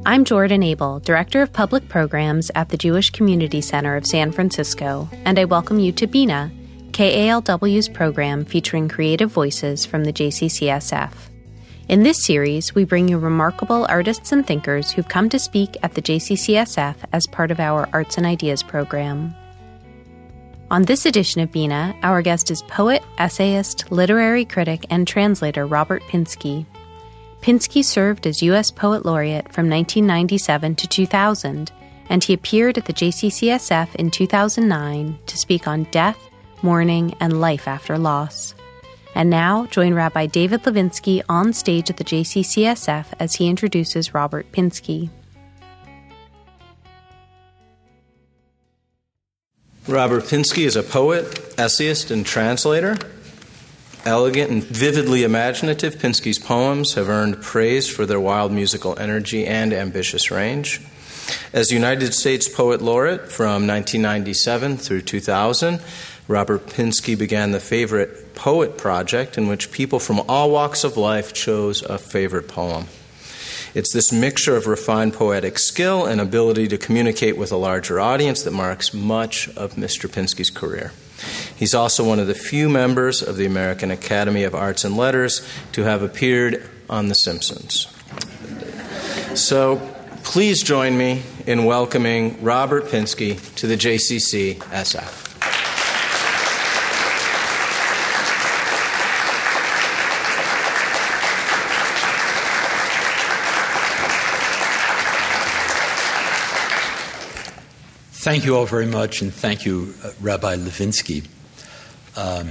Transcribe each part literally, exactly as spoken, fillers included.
I'm Jordan Abel, Director of Public Programs at the Jewish Community Center of San Francisco, and I welcome you to Bina, K A L W's program featuring creative voices from the J C C S F. In this series, we bring you remarkable artists and thinkers who've come to speak at the J C C S F as part of our Arts and Ideas program. On this edition of Bina, our guest is poet, essayist, literary critic, and translator Robert Pinsky. Pinsky served as U S Poet Laureate from nineteen ninety-seven to two thousand, and he appeared at the J C C S F in two thousand nine to speak on death, mourning, and life after loss. And now, join Rabbi David Levinsky on stage at the J C C S F as he introduces Robert Pinsky. Robert Pinsky is a poet, essayist, and translator. Elegant and vividly imaginative, Pinsky's poems have earned praise for their wild musical energy and ambitious range. As United States Poet Laureate from nineteen ninety-seven through two thousand, Robert Pinsky began the Favorite Poet Project, in which people from all walks of life chose a favorite poem. It's this mixture of refined poetic skill and ability to communicate with a larger audience that marks much of Mister Pinsky's career. He's also one of the few members of the American Academy of Arts and Letters to have appeared on The Simpsons. So please join me in welcoming Robert Pinsky to the J C C S F. Thank you all very much, and thank you, uh, Rabbi Levinsky. Um,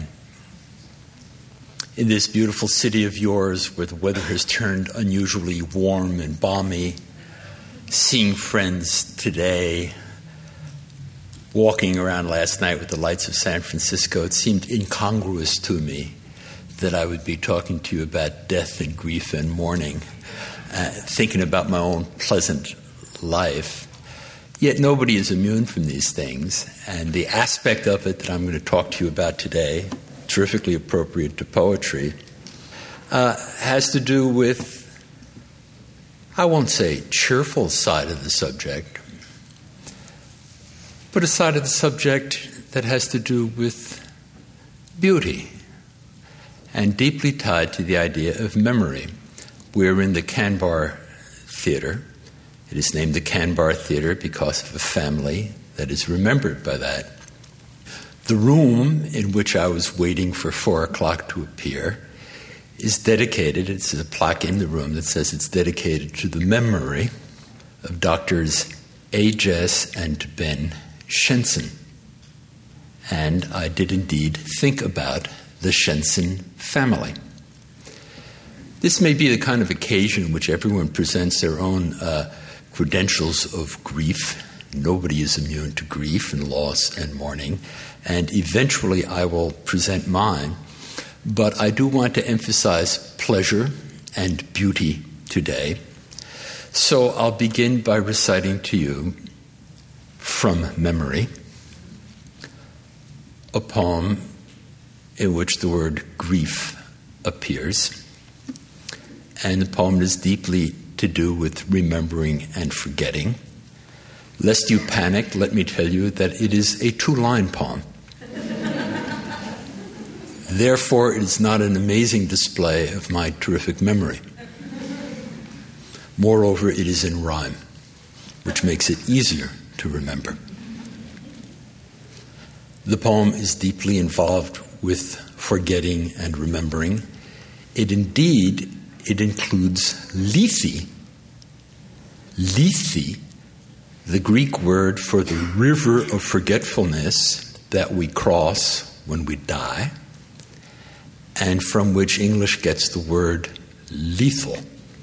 in this beautiful city of yours, where the weather has turned unusually warm and balmy, seeing friends today, walking around last night with the lights of San Francisco, it seemed incongruous to me that I would be talking to you about death and grief and mourning, uh, thinking about my own pleasant life. Yet nobody is immune from these things, and the aspect of it that I'm going to talk to you about today, terrifically appropriate to poetry, uh, has to do with, I won't say cheerful side of the subject, but a side of the subject that has to do with beauty, and deeply tied to the idea of memory. We're in the Canbar Theater. It is named the Canbar Theater because of a family that is remembered by that. The room in which I was waiting for four o'clock to appear is dedicated, it's a plaque in the room that says it's dedicated to the memory of Doctors A. Jess and Ben Shenson. And I did indeed think about the Shenson family. This may be the kind of occasion in which everyone presents their own uh, credentials of grief. Nobody is immune to grief and loss and mourning, and eventually I will present mine. But I do want to emphasize pleasure and beauty today. So I'll begin by reciting to you, from memory, a poem in which the word grief appears. And the poem is deeply to do with remembering and forgetting. Lest you panic, let me tell you that it is a two-line poem. Therefore, it is not an amazing display of my terrific memory. Moreover, it is in rhyme, which makes it easier to remember. The poem is deeply involved with forgetting and remembering. It indeed It includes lethe. Lethe, the Greek word for the river of forgetfulness that we cross when we die, and from which English gets the word lethal.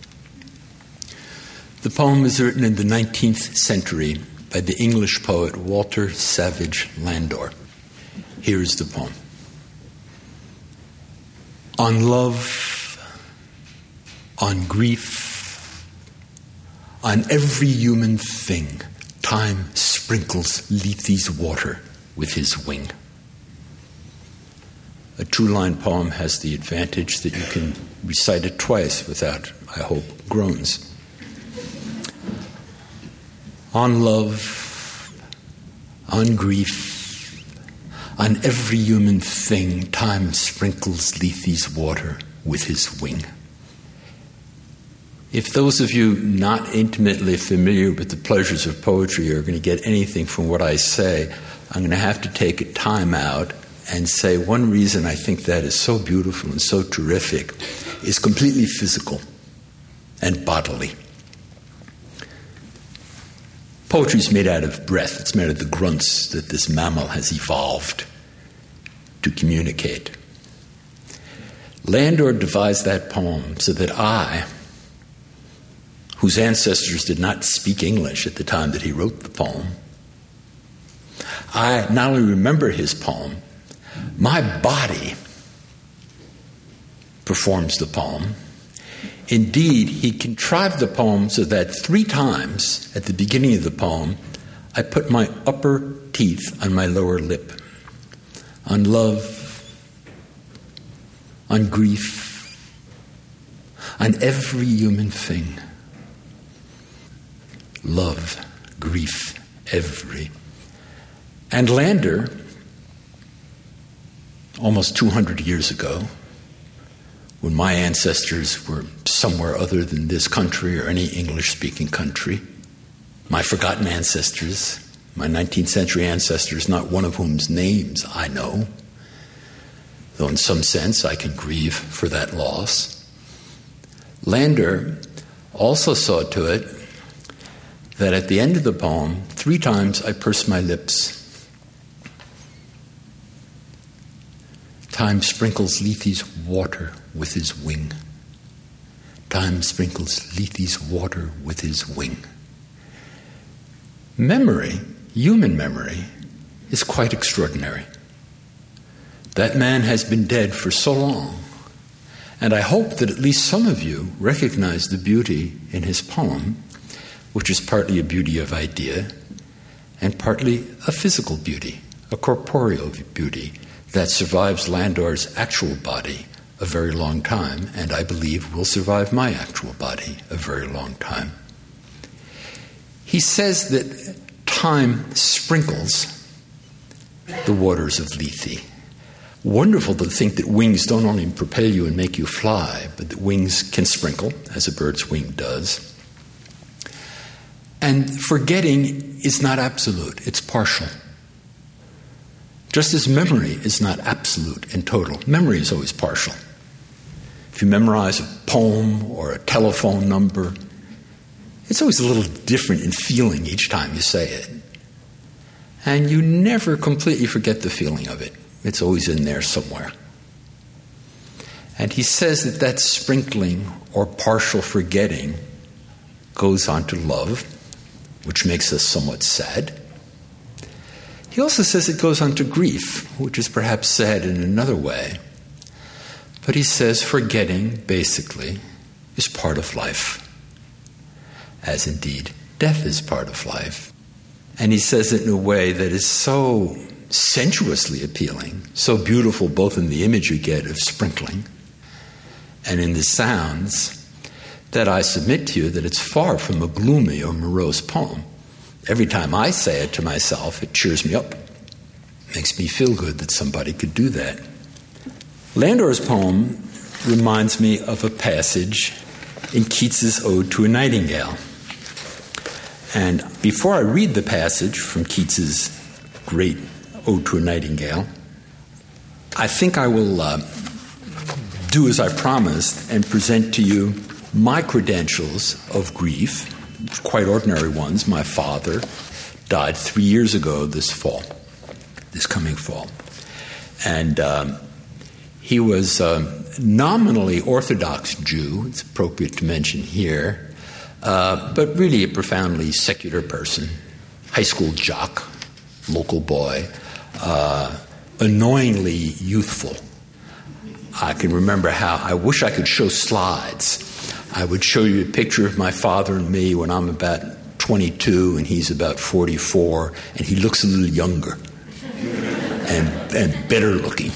The poem is written in the nineteenth century by the English poet Walter Savage Landor. Here is the poem. On love, on grief, on every human thing, time sprinkles Lethe's water with his wing. A two-line poem has the advantage that you can recite it twice without, I hope, groans. on love, on grief, on every human thing, time sprinkles Lethe's water with his wing. If those of you not intimately familiar with the pleasures of poetry are going to get anything from what I say, I'm going to have to take a time out and say one reason I think that is so beautiful and so terrific is completely physical and bodily. Poetry is made out of breath. It's made out of the grunts that this mammal has evolved to communicate. Landor devised that poem so that I, whose ancestors did not speak English at the time that he wrote the poem, I not only remember his poem, my body performs the poem. Indeed, he contrived the poem so that three times at the beginning of the poem, I put my upper teeth on my lower lip, on love, on grief, on every human thing. Love, grief, every. And Landor, almost two hundred years ago, when my ancestors were somewhere other than this country or any English-speaking country, my forgotten ancestors, my nineteenth century ancestors, not one of whom's names I know, though in some sense I can grieve for that loss. Landor also saw to it that at the end of the poem, three times I pursed my lips. Time sprinkles Lethe's water with his wing. Time sprinkles Lethe's water with his wing. Memory, human memory, is quite extraordinary. That man has been dead for so long, and I hope that at least some of you recognize the beauty in his poem, which is partly a beauty of idea and partly a physical beauty, a corporeal beauty that survives Landor's actual body a very long time, and I believe will survive my actual body a very long time. He says that time sprinkles the waters of Lethe. Wonderful to think that wings don't only propel you and make you fly, but that wings can sprinkle, as a bird's wing does. And forgetting is not absolute, it's partial. Just as memory is not absolute and total, memory is always partial. If you memorize a poem or a telephone number, it's always a little different in feeling each time you say it. And you never completely forget the feeling of it. It's always in there somewhere. And he says that that sprinkling or partial forgetting goes on to love, which makes us somewhat sad. He also says it goes on to grief, which is perhaps sad in another way. But he says forgetting, basically, is part of life, as indeed death is part of life. And he says it in a way that is so sensuously appealing, so beautiful both in the image you get of sprinkling and in the sounds, that I submit to you that it's far from a gloomy or morose poem. Every time I say it to myself, it cheers me up. It makes me feel good that somebody could do that. Landor's poem reminds me of a passage in Keats's Ode to a Nightingale. And before I read the passage from Keats's great Ode to a Nightingale, I think I will uh, do as I promised and present to you my credentials of grief, quite ordinary ones. My father died three years ago this fall, this coming fall. And um, he was a nominally Orthodox Jew, it's appropriate to mention here, uh, but really a profoundly secular person, high school jock, local boy, uh, annoyingly youthful. I can remember how I wish I could show slides. I would show you a picture of my father and me when I'm about twenty-two and he's about forty-four, and he looks a little younger and, and better looking.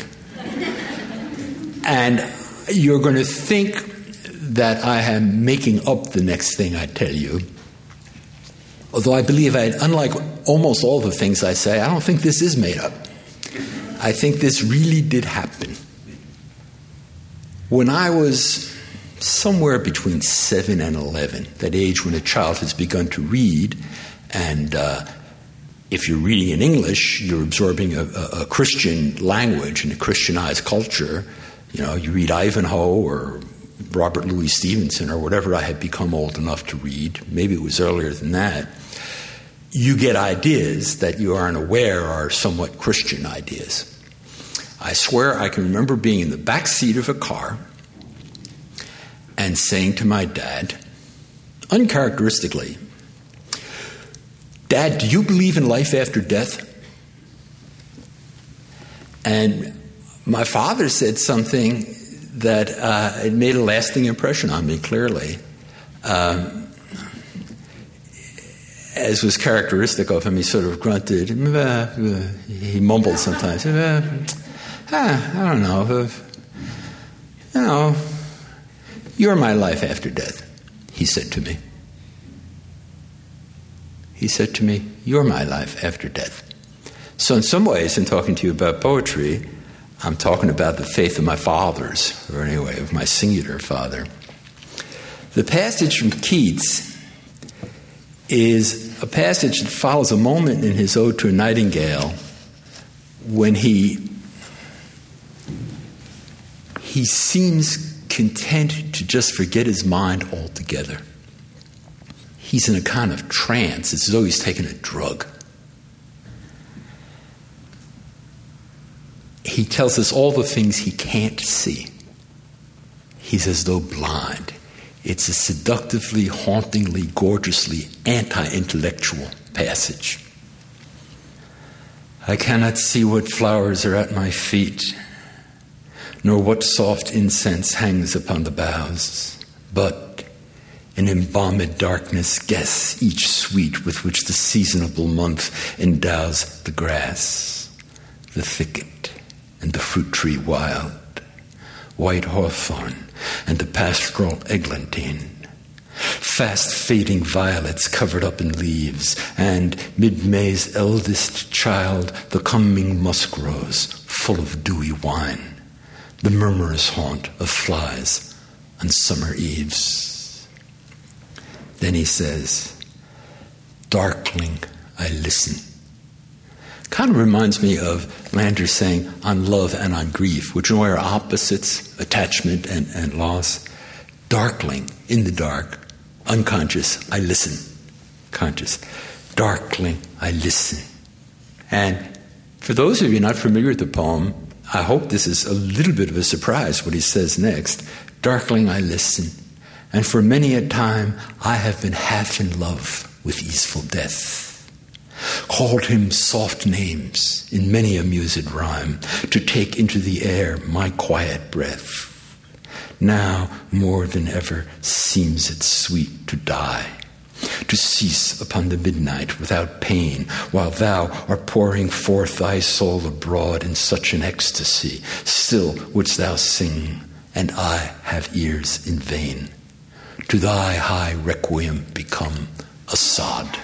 And you're going to think that I am making up the next thing I tell you, Although I believe, I, unlike almost all the things I say, I don't think this is made up. I think this really did happen. When I was somewhere between seven and eleven, that age when a child has begun to read, and uh, if you're reading in English, you're absorbing a, a, a Christian language and a Christianized culture. You know, you read Ivanhoe or Robert Louis Stevenson or whatever I had become old enough to read. Maybe it was earlier than that. You get ideas that you aren't aware are somewhat Christian ideas. I swear I can remember being in the back seat of a car and saying to my dad, uncharacteristically, "Dad, do you believe in life after death?" And my father said something that uh, it made a lasting impression on me, clearly. Um, as was characteristic of him, he sort of grunted. He mumbled sometimes. Ah, I don't know. You know, you're my life after death, he said to me. He said to me, you're my life after death. So in some ways, in talking to you about poetry, I'm talking about the faith of my fathers, or anyway, of my singular father. The passage from Keats is a passage that follows a moment in his Ode to a Nightingale when he he seems content to just forget his mind altogether. He's in a kind of trance. It's as though he's taken a drug. He tells us all the things he can't see. He's as though blind. It's a seductively, hauntingly, gorgeously anti-intellectual passage. I cannot see what flowers are at my feet, nor what soft incense hangs upon the boughs, but in embalmed darkness guess each sweet with which the seasonable month endows the grass, the thicket, and the fruit tree wild, white hawthorn, and the pastoral eglantine, fast fading violets covered up in leaves, and mid-May's eldest child, the coming musk rose, full of dewy wine, the murmurous haunt of flies on summer eves. Then he says, darkling, I listen. Kind of reminds me of Landor saying on love and on grief, which are opposites, attachment and, and loss. Darkling, in the dark, unconscious, I listen. Conscious, darkling, I listen. And for those of you not familiar with the poem, I hope this is a little bit of a surprise what he says next. Darkling, I listen. And for many a time I have been half in love with easeful death. Called him soft names in many a mused rhyme, to take into the air my quiet breath. Now more than ever seems it sweet to die, to cease upon the midnight without pain, while thou art pouring forth thy soul abroad in such an ecstasy. Still wouldst thou sing, and I have ears in vain, to thy high requiem become a sod.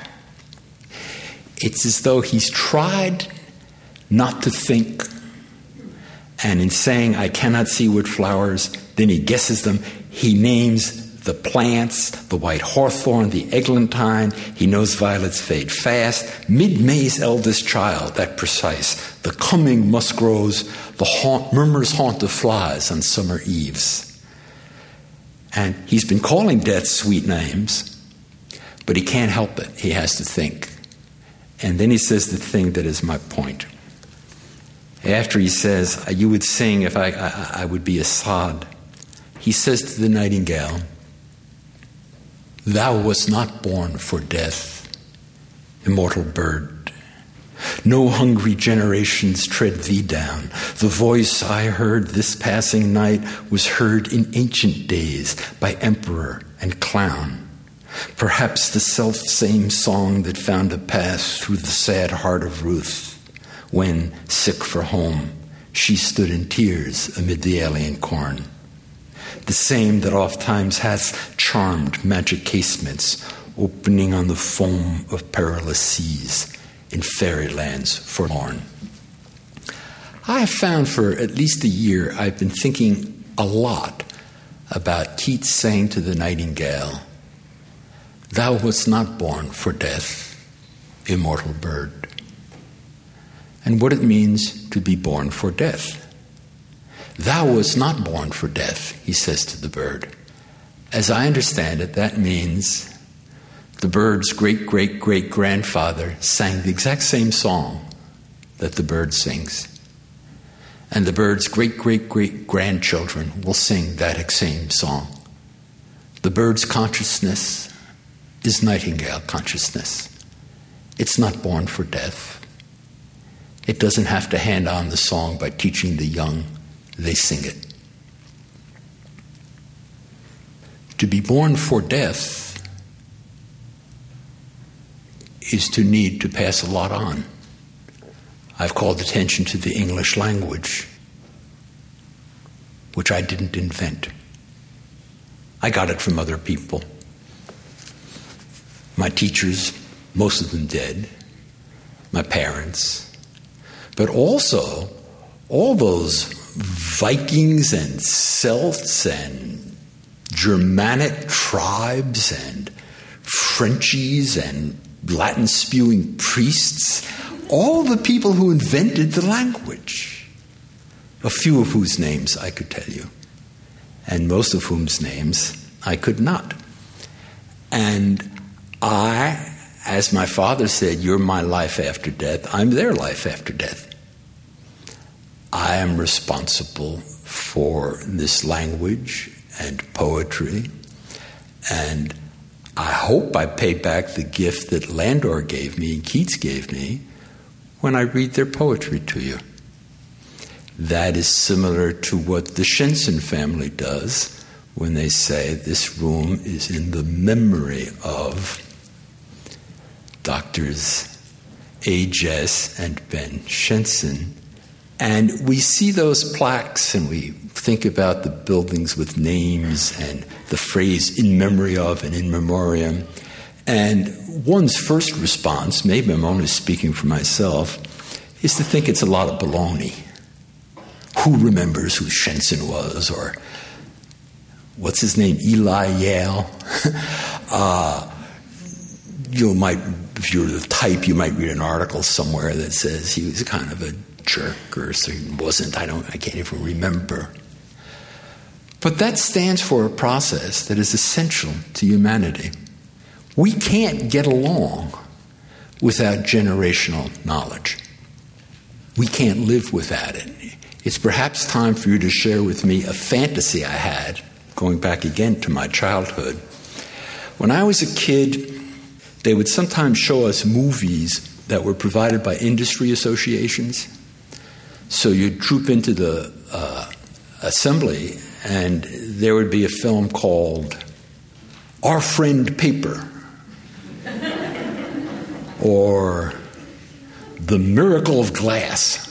It's as though he's tried not to think, and in saying, I cannot see what flowers, then he guesses them. He names the plants, the white hawthorn, the eglantine. He knows violets fade fast. Mid-May's eldest child, that precise. The coming musk rose, the haunt, murmurs haunt of flies on summer eves. And he's been calling death sweet names, but he can't help it. He has to think. And then he says the thing that is my point. After he says, you would sing if I, I, I would be a sod, he says to the nightingale, thou wast not born for death, immortal bird. No hungry generations tread thee down. The voice I heard this passing night was heard in ancient days by emperor and clown. Perhaps the self-same song that found a path through the sad heart of Ruth, when, sick for home, she stood in tears amid the alien corn. The same that oft times hath charmed magic casements, opening on the foam of perilous seas in fairylands forlorn. I have found for at least a year I've been thinking a lot about Keats saying to the nightingale, "Thou wast not born for death, immortal bird," and what it means to be born for death. "Thou wast not born for death," he says to the bird. As I understand it, that means the bird's great-great-great-grandfather sang the exact same song that the bird sings. And the bird's great-great-great-grandchildren will sing that same song. The bird's consciousness is nightingale consciousness. It's not born for death. It doesn't have to hand on the song by teaching the young. They sing it. To be born for death is to need to pass a lot on. I've called attention to the English language, which I didn't invent. I got it from other people. My teachers, most of them dead, my parents, but also all those Vikings and Celts and Germanic tribes and Frenchies and Latin-spewing priests, all the people who invented the language, a few of whose names I could tell you, and most of whose names I could not. And I, as my father said, "You're my life after death," I'm their life after death. I am responsible for this language and poetry, and I hope I pay back the gift that Landor gave me and Keats gave me when I read their poetry to you. That is similar to what the Shenson family does when they say this room is in the memory of Doctors A. Jess and Ben Shenson. And we see those plaques and we think about the buildings with names and the phrase "in memory of" and "in memoriam." And one's first response, maybe I'm only speaking for myself, is to think it's a lot of baloney. Who remembers who Shenson was? Or what's his name? Eli Yale? uh, you might, if you're the type, you might read an article somewhere that says he was kind of a jerk, or so he wasn't. I don't. I can't even remember. But that stands for a process that is essential to humanity. We can't get along without generational knowledge. We can't live without it. It's perhaps time for you to share with me a fantasy I had, going back again to my childhood. When I was a kid, they would sometimes show us movies that were provided by industry associations. So you'd troop into the uh, assembly, and there would be a film called Our Friend Paper, or The Miracle of Glass.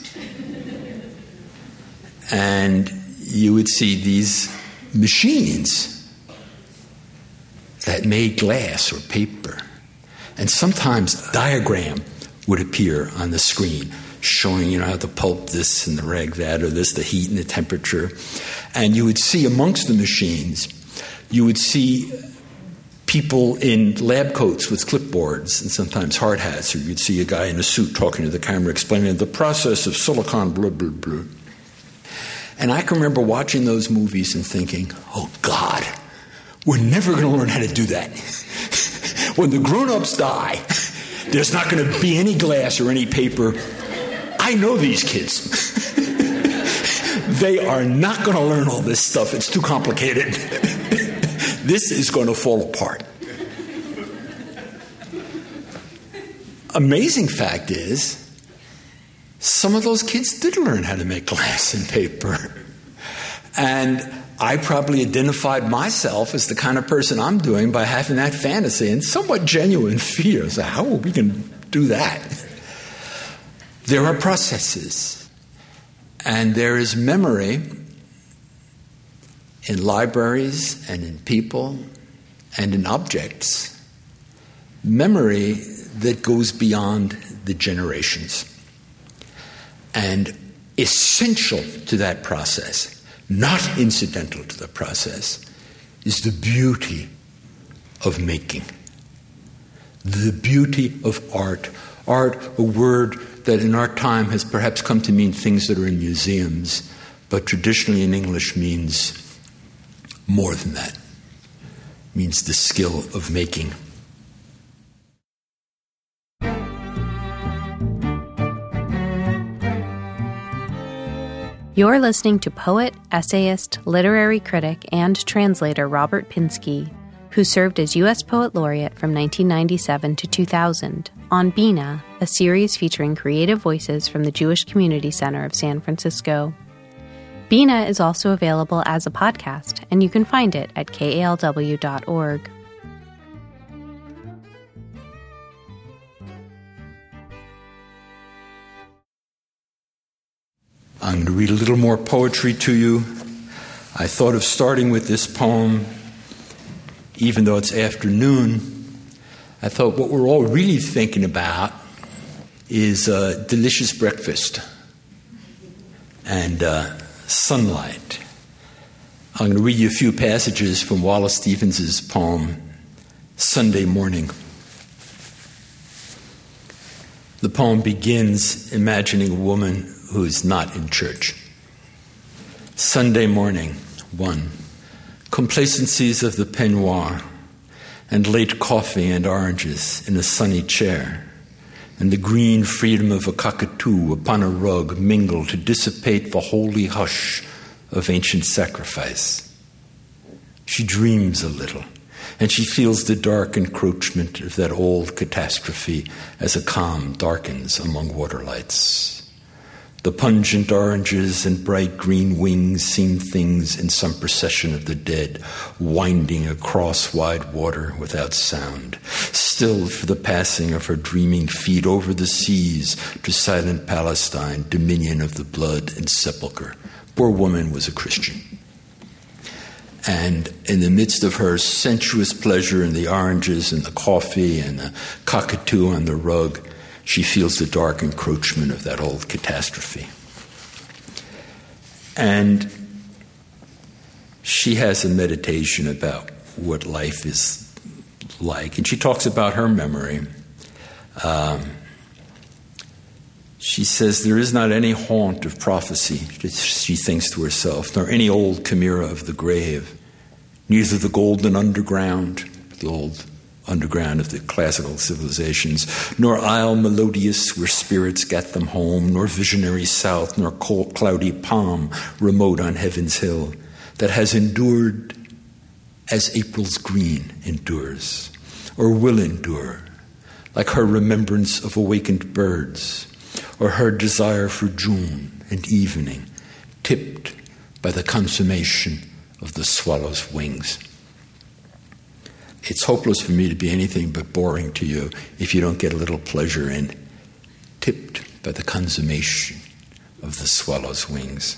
And you would see these machines that made glass or paper. And sometimes a diagram would appear on the screen showing, you know, how the pulp this and the reg that, or this, the heat and the temperature. And you would see amongst the machines, you would see people in lab coats with clipboards and sometimes hard hats, or you'd see a guy in a suit talking to the camera explaining the process of silicon, blah, blah, blah. And I can remember watching those movies and thinking, oh, God, we're never going to learn how to do that. When the grown-ups die, there's not going to be any glass or any paper. I know these kids. They are not going to learn all this stuff. It's too complicated. This is going to fall apart. Amazing fact is, some of those kids did learn how to make glass and paper. And I probably identified myself as the kind of person I'm doing by having that fantasy and somewhat genuine fear. So how are we going to do that? There are processes, and there is memory in libraries and in people and in objects memory that goes beyond the generations. And essential to that process, not incidental to the process, is the beauty of making. The beauty of art. Art, a word that in our time has perhaps come to mean things that are in museums, but traditionally in English means more than that. It means the skill of making. You're listening to poet, essayist, literary critic, and translator Robert Pinsky, who served as U S Poet Laureate from nineteen ninety-seven to two thousand, on Bina, a series featuring creative voices from the Jewish Community Center of San Francisco. Bina is also available as a podcast, and you can find it at K A L W dot org. I'm going to read a little more poetry to you. I thought of starting with this poem, even though it's afternoon. I thought what we're all really thinking about is a delicious breakfast and uh, sunlight. I'm going to read you a few passages from Wallace Stevens' poem, Sunday Morning. The poem begins imagining a woman who is not in church. Sunday morning, one. Complacencies of the peignoir, and late coffee and oranges in a sunny chair, and the green freedom of a cockatoo upon a rug mingle to dissipate the holy hush of ancient sacrifice. She dreams a little, and she feels the dark encroachment of that old catastrophe as a calm darkens among waterlights. The pungent oranges and bright green wings seem things in some procession of the dead, winding across wide water without sound, stilled for the passing of her dreaming feet over the seas to silent Palestine, dominion of the blood and sepulchre. Poor woman was a Christian. And in the midst of her sensuous pleasure in the oranges and the coffee and the cockatoo on the rug, she feels the dark encroachment of that old catastrophe. And she has a meditation about what life is like. And she talks about her memory. Um, she says, there is not any haunt of prophecy, she thinks to herself, nor any old chimera of the grave, neither the golden underground, the old underground of the classical civilizations, nor isle melodious where spirits get them home, nor visionary south, nor cold, cloudy palm remote on heaven's hill, that has endured as April's green endures, or will endure, like her remembrance of awakened birds, or her desire for June and evening, tipped by the consummation of the swallow's wings. It's hopeless for me to be anything but boring to you if you don't get a little pleasure in, tipped by the consummation of the swallow's wings.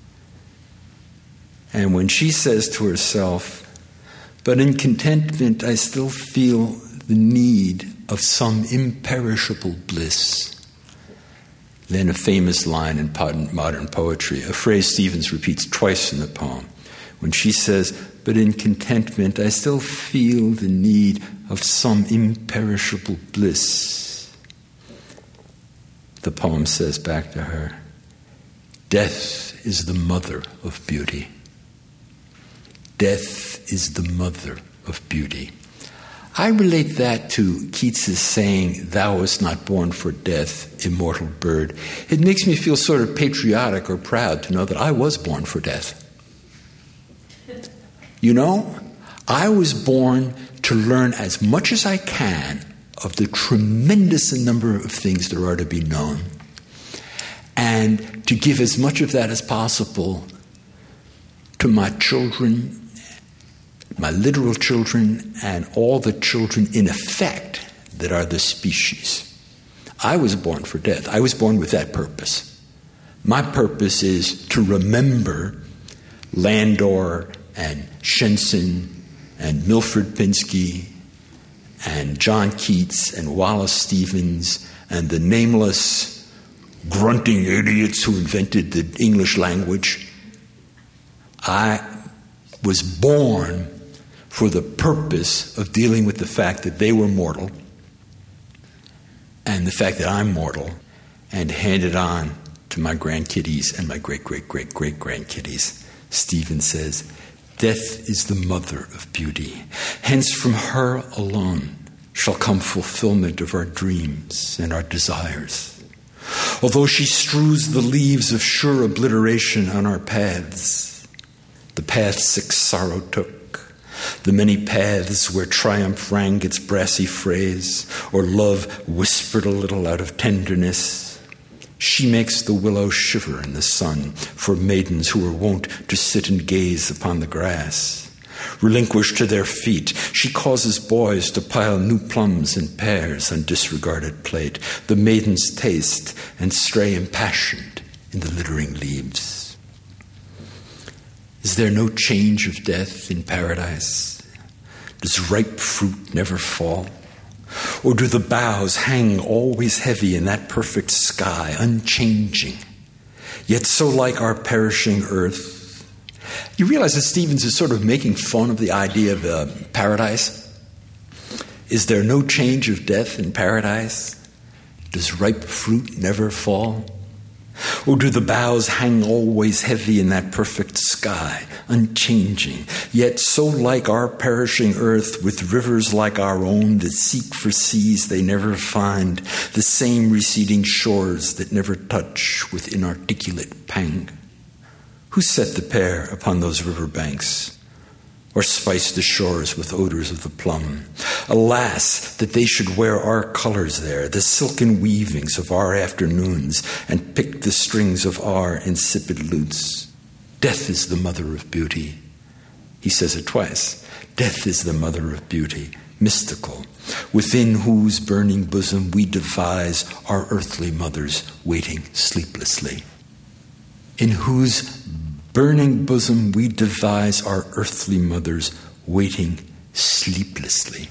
And when she says to herself, but in contentment I still feel the need of some imperishable bliss, then a famous line in modern poetry, a phrase Stevens repeats twice in the poem, when she says, but in contentment I still feel the need of some imperishable bliss. The poem says back to her, death is the mother of beauty. Death is the mother of beauty. I relate that to Keats's saying, thou wast not born for death, immortal bird. It makes me feel sort of patriotic or proud to know that I was born for death. You know, I was born to learn as much as I can of the tremendous number of things there are to be known, and to give as much of that as possible to my children, my literal children, and all the children in effect that are the species. I was born for death. I was born with that purpose. My purpose is to remember Landor and Shenson and Milford Pinsky and John Keats and Wallace Stevens and the nameless grunting idiots who invented the English language. I was born for the purpose of dealing with the fact that they were mortal and the fact that I'm mortal, and hand it on to my grandkiddies and my great-great-great-great-grandkiddies. Stephen says, death is the mother of beauty. Hence from her alone shall come fulfillment of our dreams and our desires. Although she strews the leaves of sure obliteration on our paths, the path sick sorrow took, the many paths where triumph rang its brassy phrase, or love whispered a little out of tenderness, she makes the willow shiver in the sun for maidens who are wont to sit and gaze upon the grass. Relinquished to their feet, she causes boys to pile new plums and pears on disregarded plate, the maidens taste and stray impassioned in the littering leaves. Is there no change of death in paradise? Does ripe fruit never fall? Or do the boughs hang always heavy in that perfect sky, unchanging, yet so like our perishing earth? You realize that Stevens is sort of making fun of the idea of uh, paradise? Is there no change of death in paradise? Does ripe fruit never fall? Or do the boughs hang always heavy in that perfect sky, unchanging, yet so like our perishing earth, with rivers like our own that seek for seas they never find, the same receding shores that never touch with inarticulate pang? Who set the pear upon those river banks, or spiced the shores with odors of the plum? Alas, that they should wear our colors there, the silken weavings of our afternoons, and pick the strings of our insipid lutes. Death is the mother of beauty. He says it twice. Death is the mother of beauty, mystical, within whose burning bosom we devise our earthly mothers waiting sleeplessly. In whose burning bosom we devise our earthly mothers waiting sleeplessly.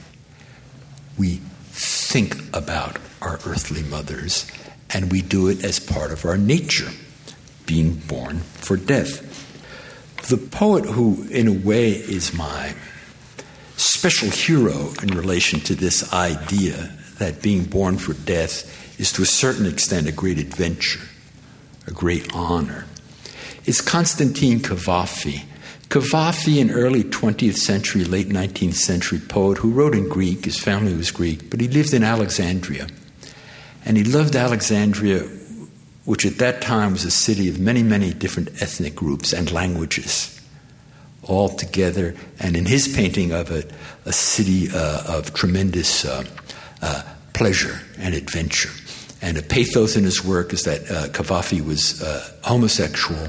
We think about our earthly mothers, and we do it as part of our nature, being born for death. The poet who, in a way, is my special hero in relation to this idea that being born for death is to a certain extent a great adventure, a great honor, is Constantine Cavafy. Cavafy, an early twentieth century, late nineteenth century poet who wrote in Greek. His family was Greek, but he lived in Alexandria. And he loved Alexandria, which at that time was a city of many, many different ethnic groups and languages, all together. And in his painting of it, a city uh, of tremendous uh, uh, pleasure and adventure. And a pathos in his work is that uh, Cavafy was uh, homosexual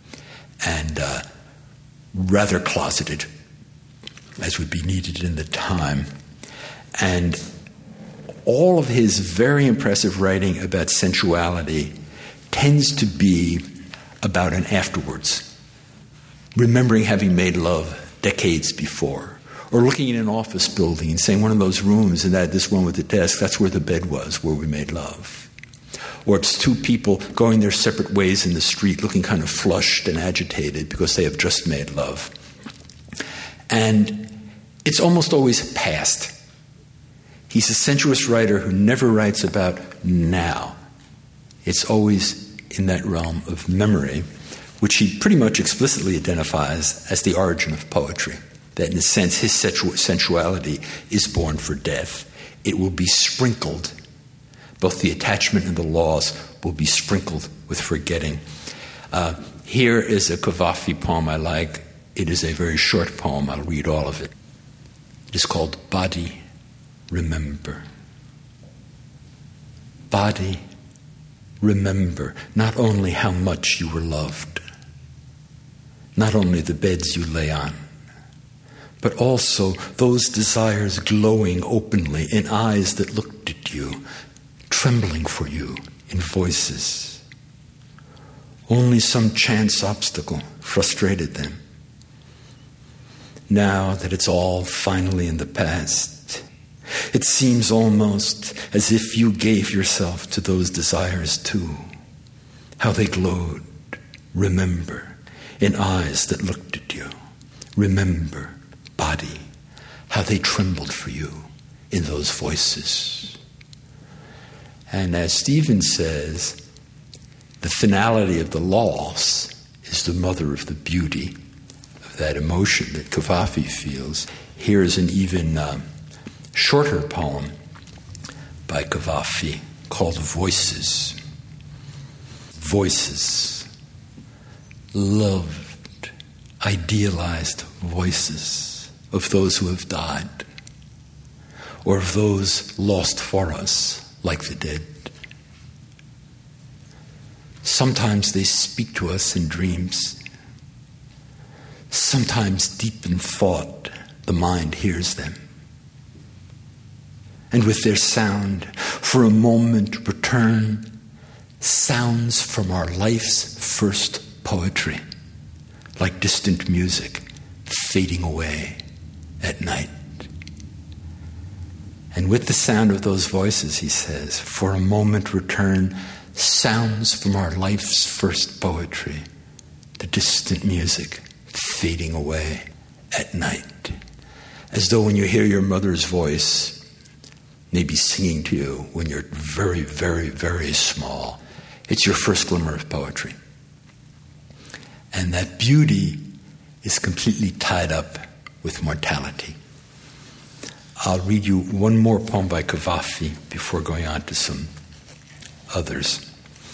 and uh, rather closeted, as would be needed in the time. And all of his very impressive writing about sensuality tends to be about an afterwards, remembering having made love decades before, or looking in an office building and saying one of those rooms, and that this one with the desk, that's where the bed was, where we made love. Or it's two people going their separate ways in the street looking kind of flushed and agitated because they have just made love. And it's almost always past. He's a sensuous writer who never writes about now. It's always in that realm of memory, which he pretty much explicitly identifies as the origin of poetry. That in a sense, his sensuality is born for death. It will be sprinkled. Both the attachment and the loss will be sprinkled with forgetting. Uh, here is a Cavafy poem I like. It is a very short poem. I'll read all of it. It is called Body, Remember. Body, remember not only how much you were loved, not only the beds you lay on, but also those desires glowing openly in eyes that looked at you, trembling for you in voices. Only some chance obstacle frustrated them. Now that it's all finally in the past, It seems almost as if you gave yourself to those desires too. How they glowed, remember, in eyes that looked at you. Remember, body, how they trembled for you in those voices. And as Stephen says, the finality of the loss is the mother of the beauty of that emotion that Cavafy feels. Here is an even um, shorter poem by Cavafy called Voices. Voices, loved, idealized voices of those who have died, or of those lost for us, like the dead. Sometimes they speak to us in dreams. Sometimes deep in thought, the mind hears them. And with their sound, for a moment return sounds from our life's first poetry, like distant music fading away at night. And with the sound of those voices, he says, for a moment return sounds from our life's first poetry, the distant music fading away at night. As though when you hear your mother's voice, maybe singing to you when you're very, very, very small, it's your first glimmer of poetry. And that beauty is completely tied up with mortality. I'll read you one more poem by Cavafy before going on to some others.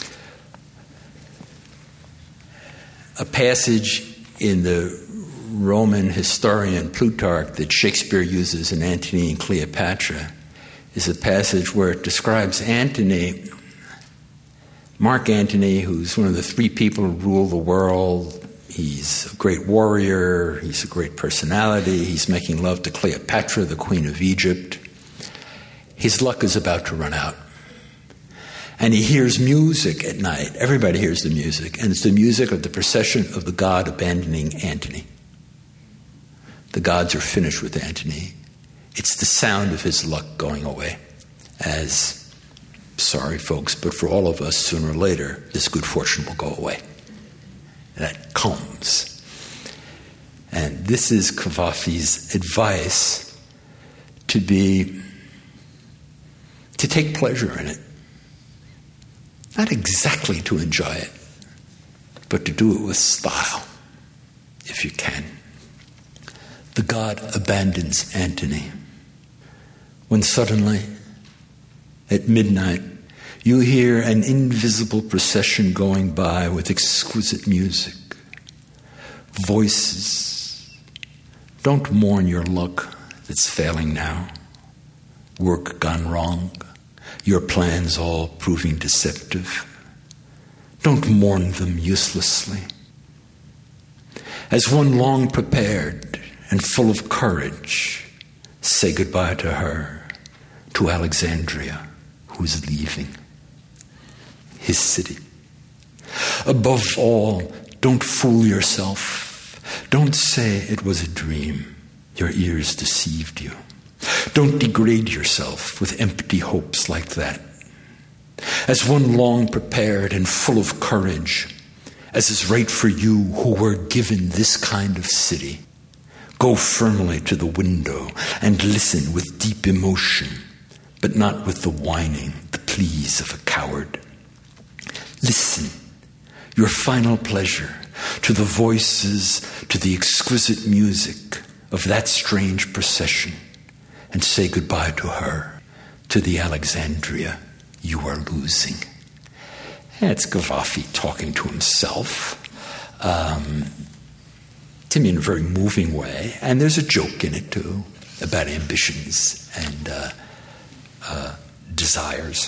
A passage in the Roman historian Plutarch that Shakespeare uses in Antony and Cleopatra is a passage where it describes Antony, Mark Antony, who's one of the three people who rule the world. He's a great warrior, he's a great personality, he's making love to Cleopatra, the queen of Egypt. His luck is about to run out. And he hears music at night. Everybody hears the music, and it's the music of the procession of the god abandoning Antony. The gods are finished with Antony. It's the sound of his luck going away. As, sorry folks, but for all of us, sooner or later, this good fortune will go away. That comes. And this is Cavafy's advice to be, to take pleasure in it. Not exactly to enjoy it, but to do it with style, if you can. The god abandons Antony when suddenly, at midnight, you hear an invisible procession going by with exquisite music, voices. Don't mourn your luck that's failing now, work gone wrong, your plans all proving deceptive. Don't mourn them uselessly. As one long prepared and full of courage, say goodbye to her, to Alexandria, who's leaving. His city. Above all, don't fool yourself. Don't say it was a dream. Your ears deceived you. Don't degrade yourself with empty hopes like that. As one long prepared and full of courage, as is right for you who were given this kind of city, go firmly to the window and listen with deep emotion, but not with the whining, the pleas of a coward. Listen, your final pleasure, to the voices, to the exquisite music of that strange procession, and say goodbye to her, to the Alexandria you are losing. That's Cavafy talking to himself, um, to me in a very moving way, and there's a joke in it too, about ambitions and uh, uh, desires.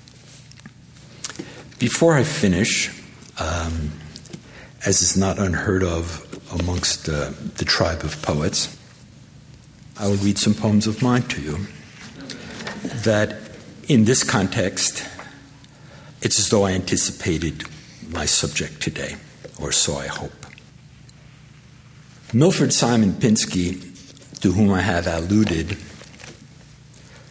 Before I finish, um, as is not unheard of amongst uh, the tribe of poets, I will read some poems of mine to you that in this context, it's as though I anticipated my subject today, or so I hope. Milford Simon Pinsky, to whom I have alluded,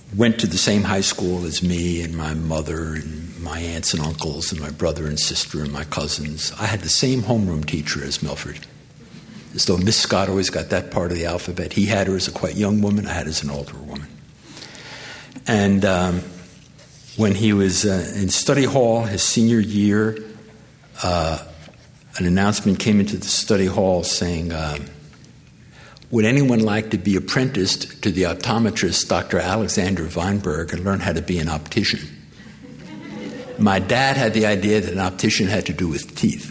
went to the same high school as me and my mother and my aunts and uncles and my brother and sister and my cousins. I had the same homeroom teacher as Milford. As though Miss Scott always got that part of the alphabet. He had her as a quite young woman. I had her as an older woman. And um, when he was uh, in study hall his senior year, uh, an announcement came into the study hall saying, um, would anyone like to be apprenticed to the optometrist, Doctor Alexander Weinberg, and learn how to be an optician? My dad had the idea that an optician had to do with teeth.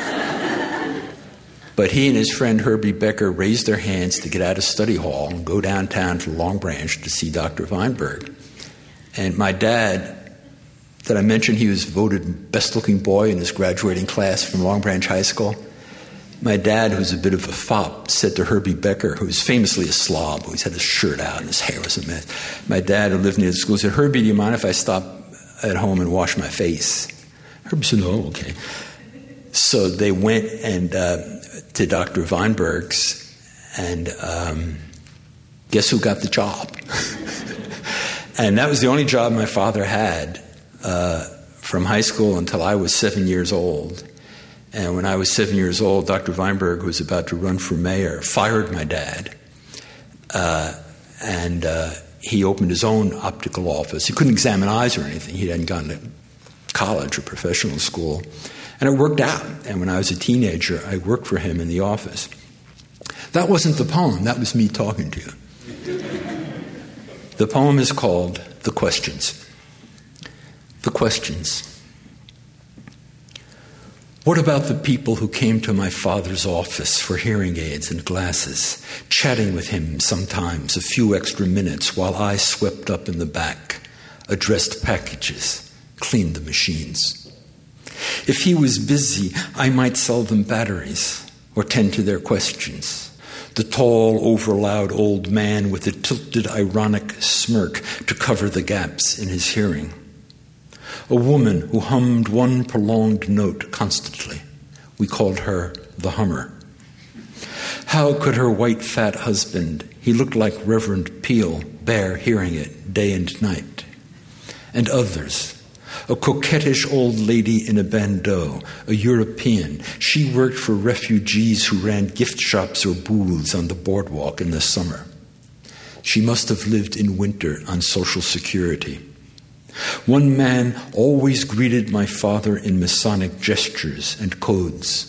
But he and his friend Herbie Becker raised their hands to get out of study hall and go downtown to Long Branch to see Doctor Weinberg. And my dad, that I mentioned he was voted best-looking boy in his graduating class from Long Branch High School. My dad, who was a bit of a fop, said to Herbie Becker, who was famously a slob, who always had his shirt out and his hair was a mess. My dad, who lived near the school, said, Herbie, do you mind if I stop at home and wash my face? Herbie said, no, okay. So they went and uh, to Doctor Weinberg's, and um, guess who got the job? And that was the only job my father had uh, from high school until I was seven years old. And when I was seven years old, Doctor Weinberg, who was about to run for mayor, fired my dad. Uh, and uh, he opened his own optical office. He couldn't examine eyes or anything. He hadn't gone to college or professional school. And it worked out. And when I was a teenager, I worked for him in the office. That wasn't the poem. That was me talking to you. The poem is called The Questions. The Questions. What about the people who came to my father's office for hearing aids and glasses, chatting with him sometimes a few extra minutes while I swept up in the back, addressed packages, cleaned the machines? If he was busy, I might sell them batteries or tend to their questions. The tall, overloud old man with a tilted, ironic smirk to cover the gaps in his hearing. A woman who hummed one prolonged note constantly. We called her the Hummer. How could her white, fat husband, he looked like Reverend Peel, bear hearing it day and night? And others. A coquettish old lady in a bandeau, a European. She worked for refugees who ran gift shops or booths on the boardwalk in the summer. She must have lived in winter on Social Security. One man always greeted my father in Masonic gestures and codes.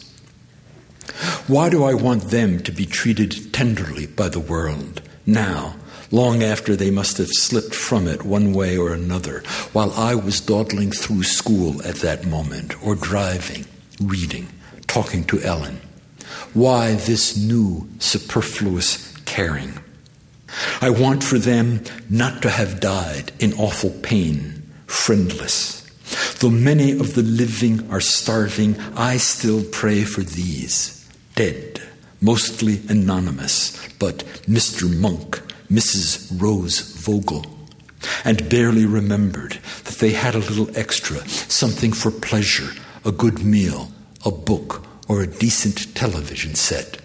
Why do I want them to be treated tenderly by the world now, long after they must have slipped from it one way or another, while I was dawdling through school at that moment, or driving, reading, talking to Ellen? Why this new, superfluous caring? I want for them not to have died in awful pain, friendless. Though many of the living are starving, I still pray for these, dead, mostly anonymous, but Mister Monk, Missus Rose Vogel, and barely remembered that they had a little extra, something for pleasure, a good meal, a book, or a decent television set.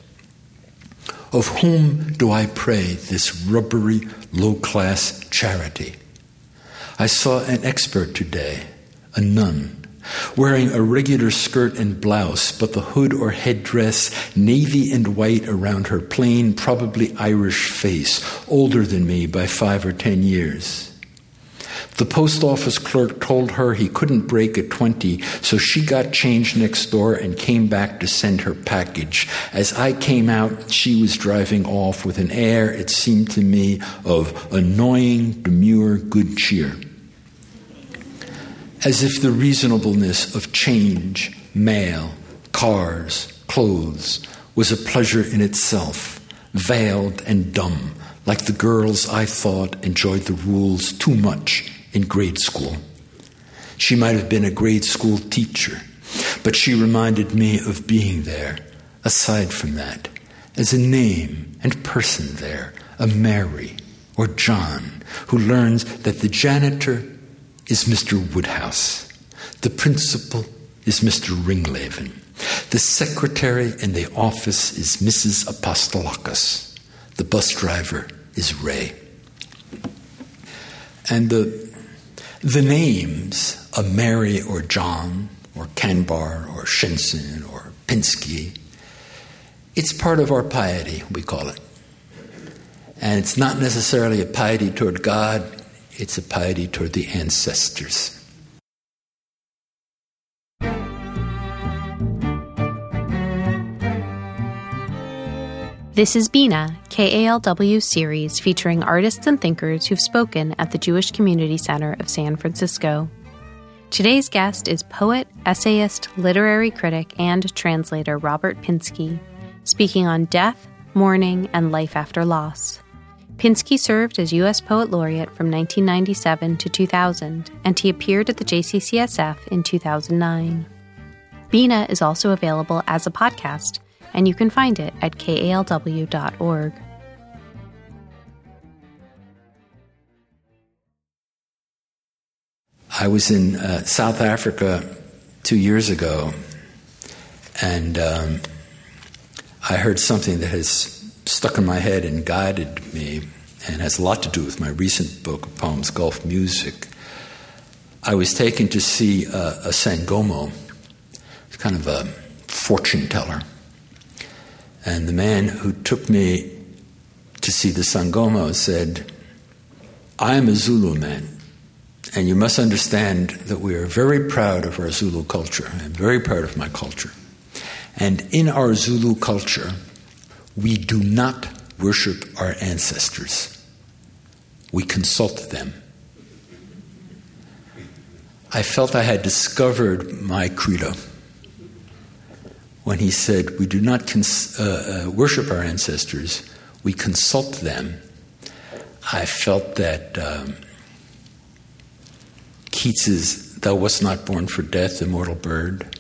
Of whom do I pray this rubbery, low-class charity? I saw an expert today, a nun, wearing a regular skirt and blouse, but the hood or headdress navy and white around her plain, probably Irish face, older than me by five or ten years. The post office clerk told her he couldn't break at twenty, so she got change next door and came back to send her package. As I came out, she was driving off with an air, it seemed to me, of annoying, demure good cheer. As if the reasonableness of change, mail, cars, clothes, was a pleasure in itself, veiled and dumb, like the girls I thought enjoyed the rules too much in grade school. She might have been a grade school teacher, but she reminded me of being there, aside from that, as a name and person there, a Mary or John, who learns that the janitor is Mister Woodhouse, the principal is Mister Ringlaven, the secretary in the office is Missus Apostolakis, the bus driver is Ray. And the, the names of Mary or John or Kanbar or Shensen or Pinsky, it's part of our piety, we call it. And it's not necessarily a piety toward God, it's a piety toward the ancestors. This is Bina, K A L W's series featuring artists and thinkers who've spoken at the Jewish Community Center of San Francisco. Today's guest is poet, essayist, literary critic, and translator Robert Pinsky, speaking on death, mourning, and life after loss. Pinsky served as U S Poet Laureate from nineteen ninety-seven to two thousand, and he appeared at the J C C S F in two thousand nine. Bina is also available as a podcast, and you can find it at K A L W dot org. I was in uh, South Africa two years ago, and um, I heard something that has stuck in my head and guided me, and has a lot to do with my recent book of poems, Gulf Music. I was taken to see uh, a Sangoma. It's kind of a fortune teller. And the man who took me to see the Sangoma said, I am a Zulu man, and you must understand that we are very proud of our Zulu culture. I'm very proud of my culture. And in our Zulu culture, we do not worship our ancestors. We consult them. I felt I had discovered my credo when he said, we do not cons- uh, uh, worship our ancestors, we consult them. I felt that um, Keats's Thou wast not born for death, immortal bird.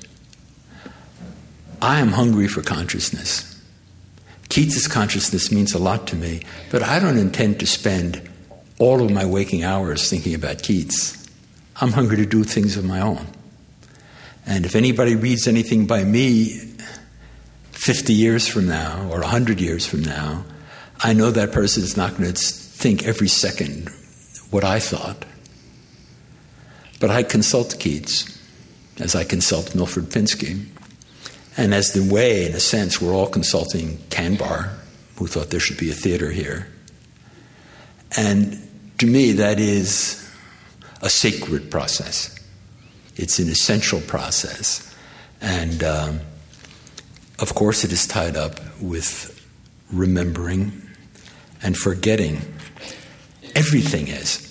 I am hungry for consciousness. Keats's consciousness means a lot to me, but I don't intend to spend all of my waking hours thinking about Keats. I'm hungry to do things of my own. And if anybody reads anything by me fifty years from now or one hundred years from now, I know that person is not going to think every second what I thought. But I consult Keats as I consult Milford Pinsky. And as the way, in a sense, we're all consulting Kanbar, who thought there should be a theater here. And to me, that is a sacred process. It's an essential process. And um, of course, it is tied up with remembering and forgetting. Everything is.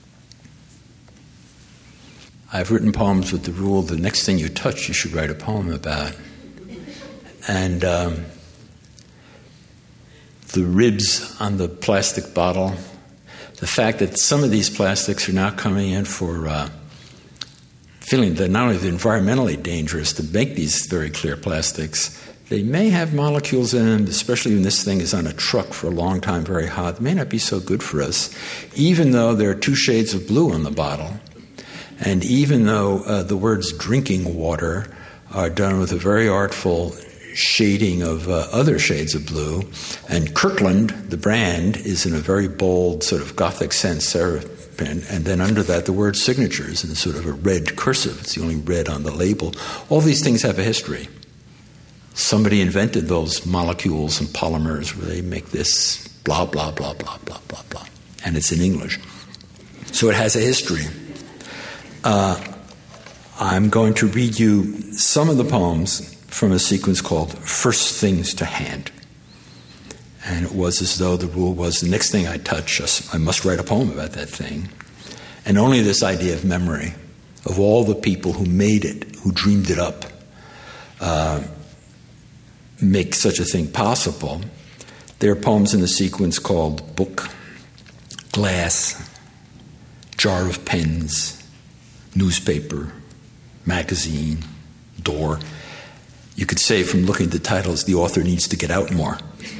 I've written poems with the rule, the next thing you touch, you should write a poem about. And um, the ribs on the plastic bottle, the fact that some of these plastics are now coming in for uh, feeling that not only they're environmentally dangerous to make these very clear plastics, they may have molecules in them, especially when this thing is on a truck for a long time, very hot. It may not be so good for us, even though there are two shades of blue on the bottle. And even though uh, the words drinking water are done with a very artful shading of uh, other shades of blue, and Kirkland, the brand, is in a very bold sort of Gothic sense serif pen, and then under that the word signatures in sort of a red cursive. It's the only red on the label. All these things have a history. Somebody invented those molecules and polymers where they make this blah, blah, blah, blah, blah, blah, blah. And it's in English. So it has a history. Uh, I'm going to read you some of the poems from a sequence called First Things to Hand. And it was as though the rule was the next thing I touch, I must write a poem about that thing. And only this idea of memory, of all the people who made it, who dreamed it up, uh, make such a thing possible. There are poems in the sequence called Book, Glass, Jar of Pens, Newspaper, Magazine, Door. You could say from looking at the titles, the author needs to get out more.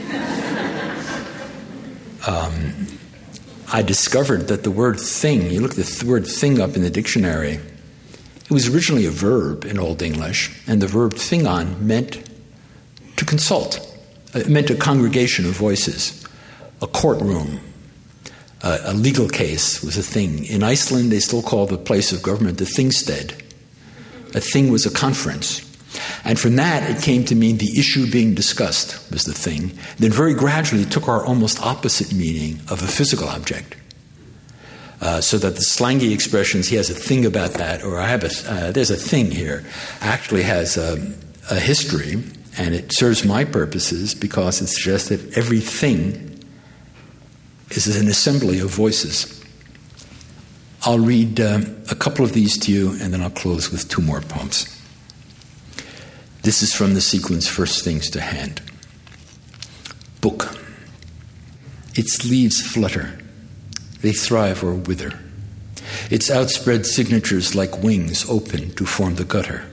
um, I discovered that the word thing, you look at the word thing up in the dictionary, it was originally a verb in Old English, and the verb thingon meant to consult. It meant a congregation of voices, a courtroom, uh, a legal case was a thing. In Iceland, they still call the place of government the Thingstead. A thing was a conference. And from that, it came to mean the issue being discussed was the thing. Then very gradually it took our almost opposite meaning of a physical object. Uh, so that the slangy expressions, he has a thing about that, or I have a, uh, there's a thing here, actually has a, a history, and it serves my purposes because it suggests that everything is an assembly of voices. I'll read um, a couple of these to you, and then I'll close with two more poems. This is from the sequence First Things to Hand. Book. Its leaves flutter. They thrive or wither. Its outspread signatures like wings open to form the gutter.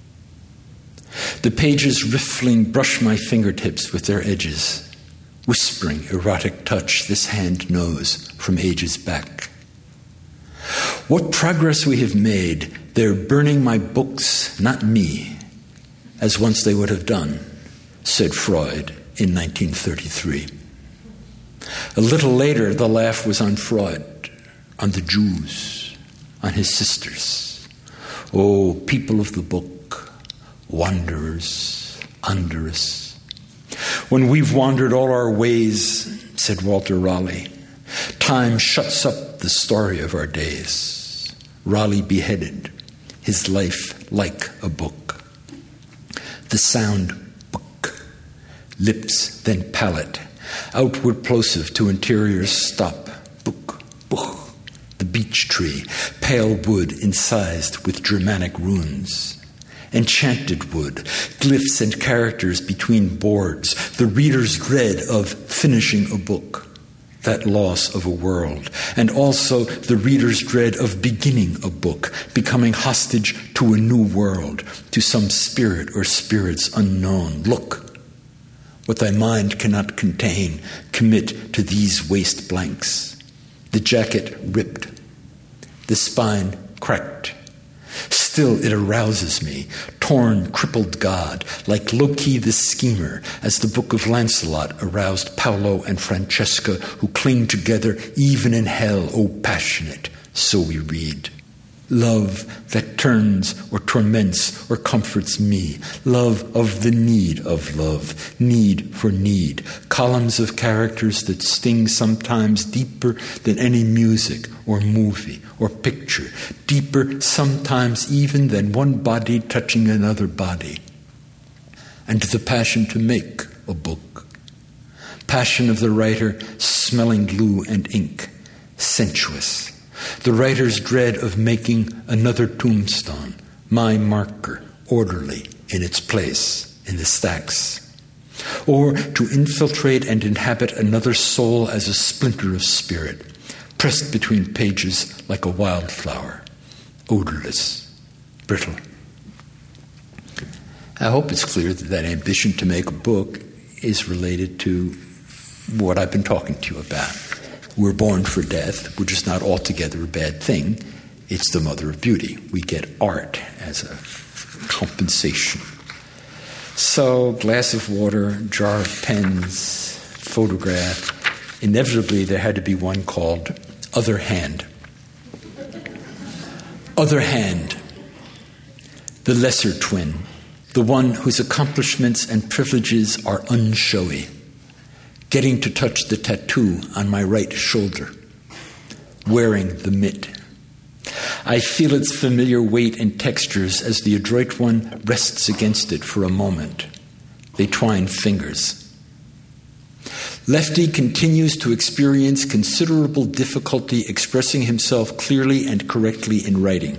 The pages riffling brush my fingertips with their edges. Whispering erotic touch this hand knows from ages back. What progress we have made. They're burning my books, not me, as once they would have done, said Freud in nineteen thirty-three. A little later, the laugh was on Freud, on the Jews, on his sisters. Oh, people of the book, wanderers, under us. When we've wandered all our ways, said Walter Raleigh, time shuts up the story of our days. Raleigh beheaded, his life like a book. The sound book, lips then palate, outward plosive to interior stop, book, book. The beech tree, pale wood incised with Germanic runes. Enchanted wood, glyphs and characters between boards, the reader's dread of finishing a book, that loss of a world, and also the reader's dread of beginning a book, becoming hostage to a new world, to some spirit or spirits unknown. Look, what thy mind cannot contain, commit to these waste blanks. The jacket ripped, the spine cracked. Still it arouses me, torn, crippled God, like Loki the schemer, as the book of Lancelot aroused Paolo and Francesca, who cling together even in hell, O passionate, so we read. Love that turns or torments or comforts me. Love of the need of love. Need for need. Columns of characters that sting sometimes deeper than any music or movie or picture. Deeper sometimes even than one body touching another body. And the passion to make a book. Passion of the writer smelling glue and ink. Sensuous. The writer's dread of making another tombstone, my marker, orderly in its place in the stacks. Or to infiltrate and inhabit another soul as a splinter of spirit, pressed between pages like a wildflower, odorless, brittle. I hope it's clear that that ambition to make a book is related to what I've been talking to you about. We're born for death, which is not altogether a bad thing. It's the mother of beauty. We get art as a compensation. So, glass of water, jar of pens, photograph. Inevitably, there had to be one called Other Hand. Other Hand, the lesser twin, the one whose accomplishments and privileges are unshowy. Getting to touch the tattoo on my right shoulder, wearing the mitt. I feel its familiar weight and textures as the adroit one rests against it for a moment. They twine fingers. Lefty continues to experience considerable difficulty expressing himself clearly and correctly in writing.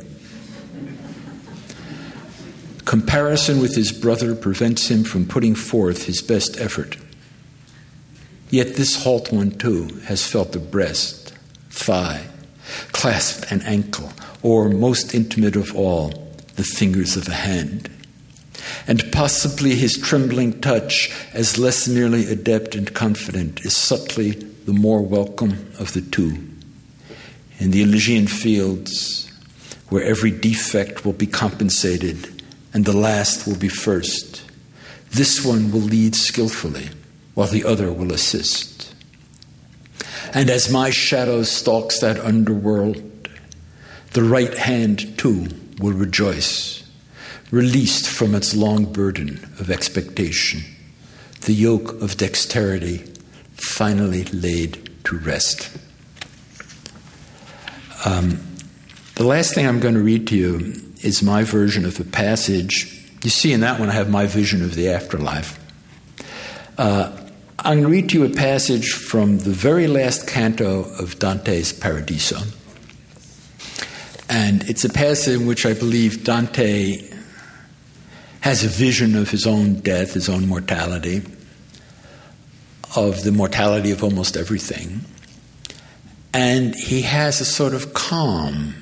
Comparison with his brother prevents him from putting forth his best effort. Yet this halt one, too, has felt the breast, thigh, clasped an ankle, or, most intimate of all, the fingers of a hand. And possibly his trembling touch, as less merely adept and confident, is subtly the more welcome of the two. In the Elysian fields, where every defect will be compensated and the last will be first, this one will lead skillfully, while the other will assist. And as my shadow stalks that underworld, the right hand, too, will rejoice, released from its long burden of expectation, the yoke of dexterity finally laid to rest. Um, the last thing I'm going to read to you is my version of a passage. You see in that one I have my vision of the afterlife. Uh, I'm going to read to you a passage from the very last canto of Dante's Paradiso. And it's a passage in which I believe Dante has a vision of his own death, his own mortality, of the mortality of almost everything. And he has a sort of calm,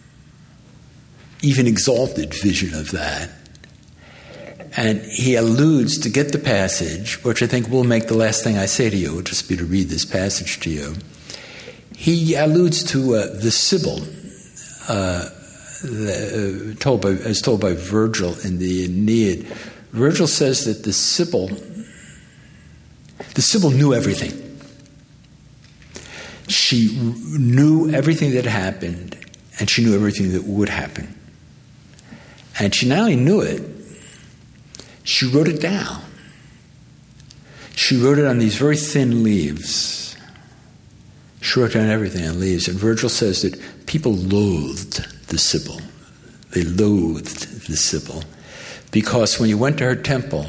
even exalted vision of that. And he alludes, to get the passage, which I think will make the last thing I say to you, will just be to read this passage to you. He alludes to uh, the Sibyl, uh, the, uh, told by, as told by Virgil in the Aeneid. Virgil says that the Sibyl, the Sibyl knew everything. She knew everything that happened, and she knew everything that would happen. And she not only knew it, she wrote it down. She wrote it on these very thin leaves. She wrote down everything on leaves. And Virgil says that people loathed the Sibyl. They loathed the Sibyl. Because when you went to her temple,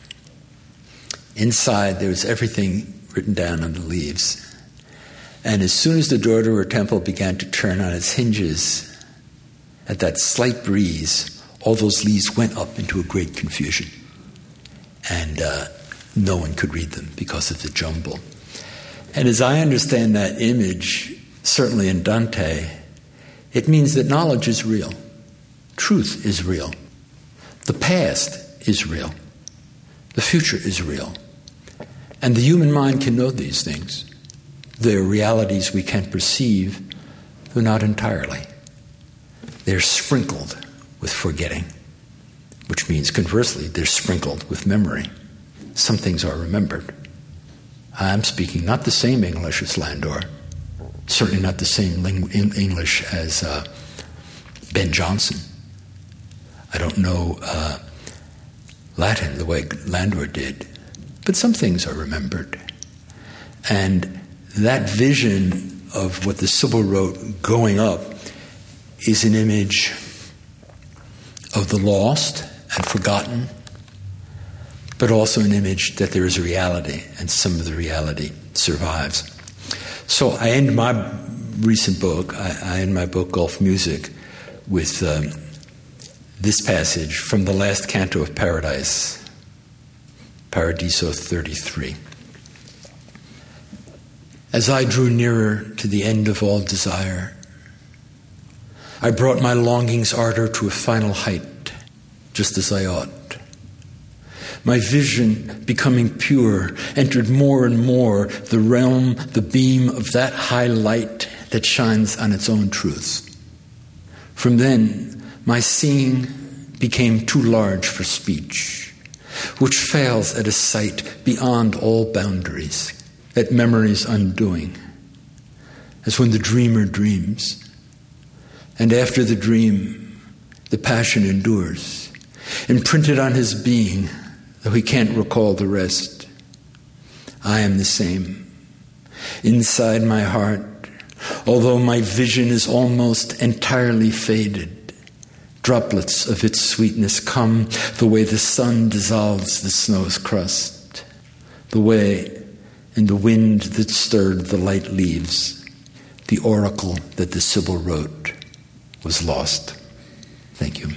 inside there was everything written down on the leaves. And as soon as the door to her temple began to turn on its hinges, at that slight breeze, all those leaves went up into a great confusion. And uh, no one could read them because of the jumble. And as I understand that image, certainly in Dante, it means that knowledge is real. Truth is real. The past is real. The future is real. And the human mind can know these things. They're realities we can perceive, though not entirely. They're sprinkled with forgetting, which means, conversely, they're sprinkled with memory. Some things are remembered. I'm speaking not the same English as Landor, certainly not the same ling- English as uh, Ben Jonson. I don't know uh, Latin the way Landor did, but some things are remembered. And that vision of what the Sibyl wrote going up is an image of the lost and forgotten, but also an image that there is a reality, and some of the reality survives. So I end my recent book, I, I end my book, Gulf Music, with um, this passage from the last canto of Paradise, Paradiso thirty-three. As I drew nearer to the end of all desire, I brought my longing's ardor to a final height, just as I ought. My vision, becoming pure, entered more and more the realm, the beam of that high light that shines on its own truth. From then, my seeing became too large for speech, which fails at a sight beyond all boundaries, at memory's undoing, as when the dreamer dreams. And after the dream, the passion endures, imprinted on his being, though he can't recall the rest. I am the same. Inside my heart, although my vision is almost entirely faded, droplets of its sweetness come the way the sun dissolves the snow's crust, the way in the wind that stirred the light leaves, the oracle that the Sibyl wrote was lost. Thank you.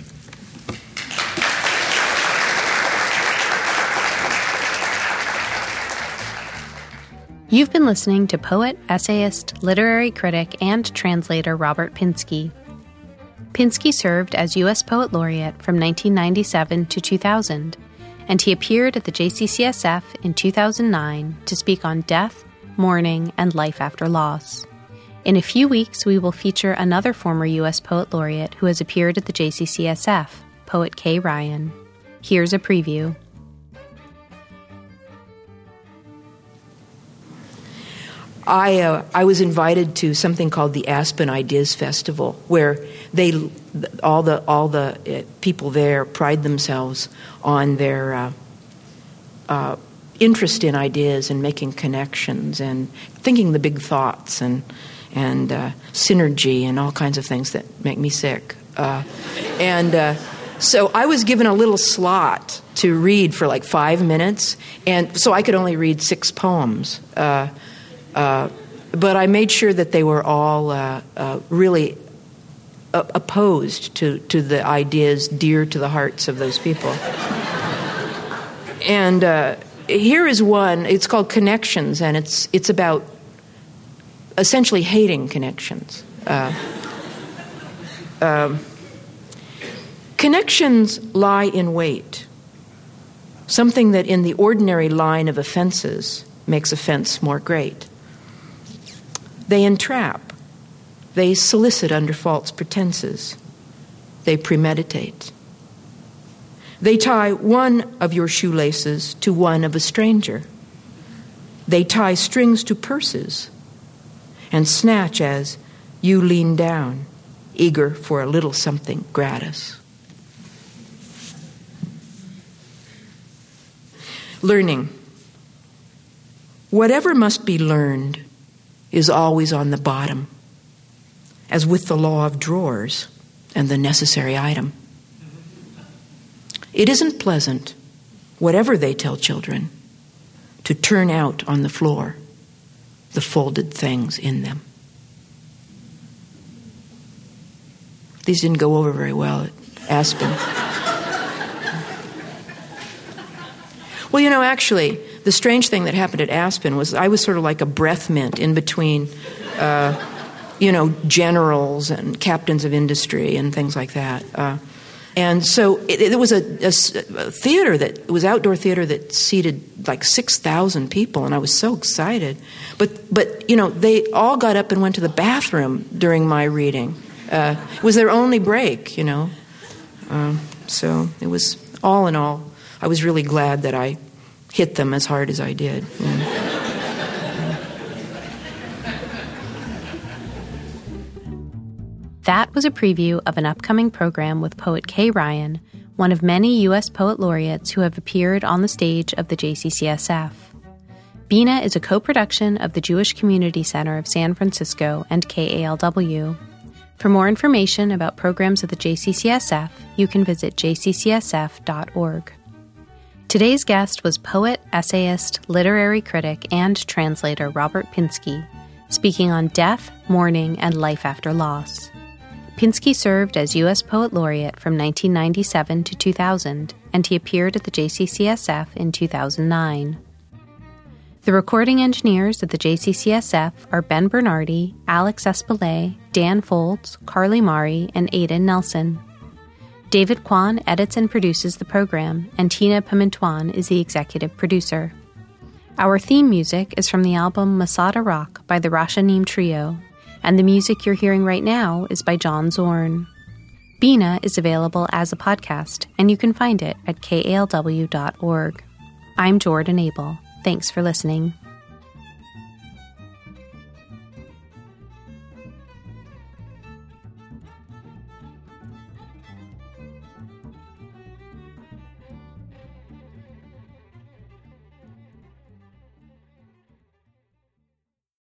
You've been listening to poet, essayist, literary critic, and translator Robert Pinsky. Pinsky served as U S Poet Laureate from nineteen ninety-seven to two thousand, and he appeared at the J C C S F in two thousand nine to speak on death, mourning, and life after loss. In a few weeks, we will feature another former U S Poet Laureate who has appeared at the J C C S F, poet Kay Ryan. Here's a preview. I uh, I was invited to something called the Aspen Ideas Festival, where they all the all the uh, people there pride themselves on their uh, uh, interest in ideas and making connections and thinking the big thoughts and and uh, synergy and all kinds of things that make me sick. Uh, and uh, so I was given a little slot to read for like five minutes, and so I could only read six poems. Uh, Uh, but I made sure that they were all uh, uh, really uh, opposed to, to the ideas dear to the hearts of those people. And uh, here is one. It's called Connections, and it's it's about essentially hating connections. Uh, um, connections lie in wait, something that in the ordinary line of offenses makes offense more great. They entrap. They solicit under false pretenses. They premeditate. They tie one of your shoelaces to one of a stranger. They tie strings to purses and snatch as you lean down, eager for a little something gratis. Learning. Whatever must be learned is always on the bottom, as with the law of drawers and the necessary item. It isn't pleasant, whatever they tell children, to turn out on the floor the folded things in them. These didn't go over very well at Aspen. Well, you know, actually, the strange thing that happened at Aspen was I was sort of like a breath mint in between, uh, you know, generals and captains of industry and things like that. Uh, and so it, it was a, a, a theater that it was outdoor theater that seated like six thousand people, and I was so excited. But but you know, they all got up and went to the bathroom during my reading. Uh, it was their only break, you know. Um, so it was all in all, I was really glad that I hit them as hard as I did. Yeah. That was a preview of an upcoming program with poet Kay Ryan, one of many U S Poet Laureates who have appeared on the stage of the J C C S F. Bina is a co-production of the Jewish Community Center of San Francisco and K A L W. For more information about programs of the J C C S F, you can visit j c c s f dot org. Today's guest was poet, essayist, literary critic, and translator Robert Pinsky, speaking on death, mourning, and life after loss. Pinsky served as U S Poet Laureate from nineteen ninety-seven to two thousand, and he appeared at the J C C S F in two thousand nine. The recording engineers at the J C C S F are Ben Bernardi, Alex Espelay, Dan Folds, Carly Mari, and Aidan Nelson. David Kwan edits and produces the program, and Tina Pimentuan is the executive producer. Our theme music is from the album Masada Rock by the Rashanim Trio, and the music you're hearing right now is by John Zorn. Bina is available as a podcast, and you can find it at k a l w dot org. I'm Jordan Abel. Thanks for listening.